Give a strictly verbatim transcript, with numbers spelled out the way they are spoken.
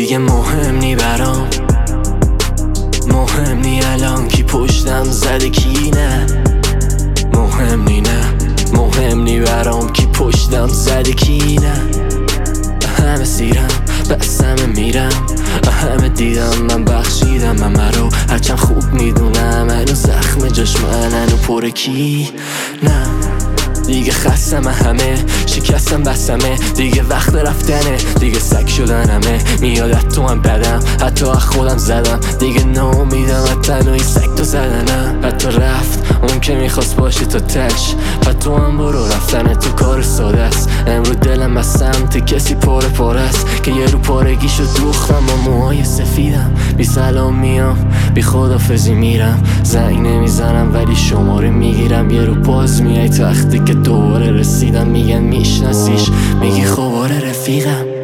دیگه مهم نی برام، مهم نی الان کی پشتم زده کی نه، مهم نی نه مهم نی برام کی پشتم زده کی نه. همه سیرم بس همه میرم، همه دیدم من بخشیدم من رو، هرچند خوب میدونم هنو زخم جاش من هنو پر کی نه. دیگه خستم همه شکستم بسمه، دیگه وقت رفتنه، دیگه سگ شدن همه. میاد از تو هم بدم حتی از خودم زدم، دیگه ناامیدم از تنهایی سگ تو زدنم. حتی رفت اون که میخواست باشه تا تش، حتی تو هم برو رفتن تو کار ساده است. امرو دلم از سمت کسی پاره پاره است که یه رو پارگیشو دوختم با موهای سفیدم. بی سلام میام بی خدافزی میرم، زنگ نمیزنم ولی شماره میگیرم. یه رو باز میای تو وقتی که دوباره رسیدم، میگن میشناسیش میگی خب آره رفیقم.